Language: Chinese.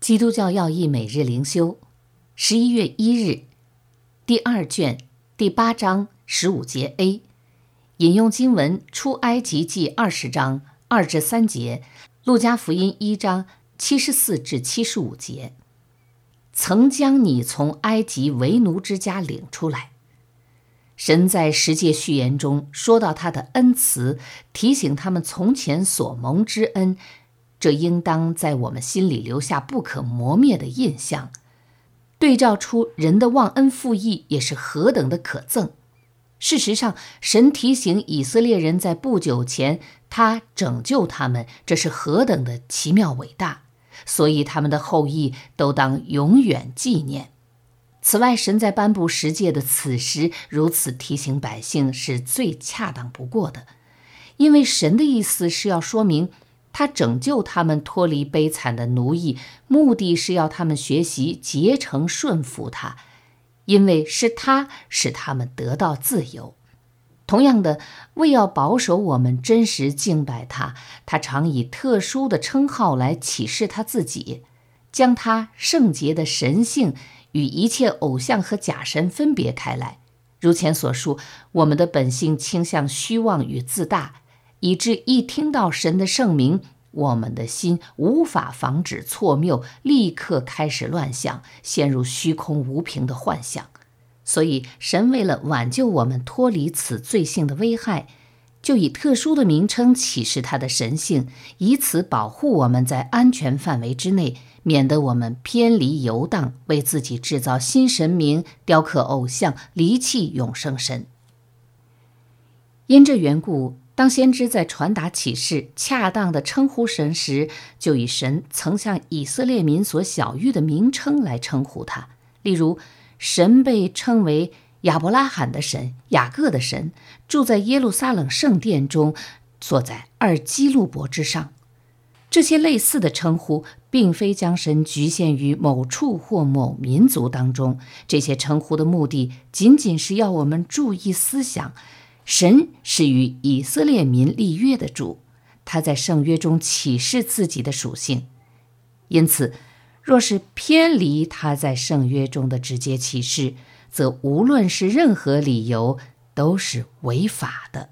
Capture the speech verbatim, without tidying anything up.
基督教要义每日灵修，十一月一日，第二卷第八章十五节 A， 引用经文出埃及记二十章二至三节，路加福音一章七十四至七十五节。曾将你从埃及为奴之家领出来。神在十诫序言中说到他的恩慈，提醒他们从前所蒙之恩，这应当在我们心里留下不可磨灭的印象，对照出人的忘恩负义也是何等的可憎。事实上，神提醒以色列人在不久前他拯救他们，这是何等的奇妙伟大，所以他们的后裔都当永远纪念。此外，神在颁布十诫的此时如此提醒百姓是最恰当不过的，因为神的意思是要说明他拯救他们脱离悲惨的奴役，目的是要他们学习竭诚顺服他，因为是他使他们得到自由。同样的，为要保守我们真实敬拜他，他常以特殊的称号来启示他自己，将他圣洁的神性与一切偶像和假神分别开来。如前所述，我们的本性倾向虚妄与自大，以致一听到神的圣名，我们的心无法防止错谬，立刻开始乱想，陷入虚空无凭的幻想。所以神为了挽救我们脱离此罪性的危害，就以特殊的名称启示他的神性，以此保护我们在安全范围之内，免得我们偏离游荡，为自己制造新神明，雕刻偶像，离弃永生神。因这缘故，当先知在传达启示恰当的称呼神时，就以神曾向以色列民所晓谕的名称来称呼他。例如，神被称为亚伯拉罕的神，雅各的神，住在耶路撒冷圣殿中，坐在二基路伯之上。这些类似的称呼并非将神局限于某处或某民族当中，这些称呼的目的仅仅是要我们注意思想，神是与以色列民立约的主，他在圣约中启示自己的属性。因此，若是偏离他在圣约中的直接启示，则无论是任何理由都是违法的。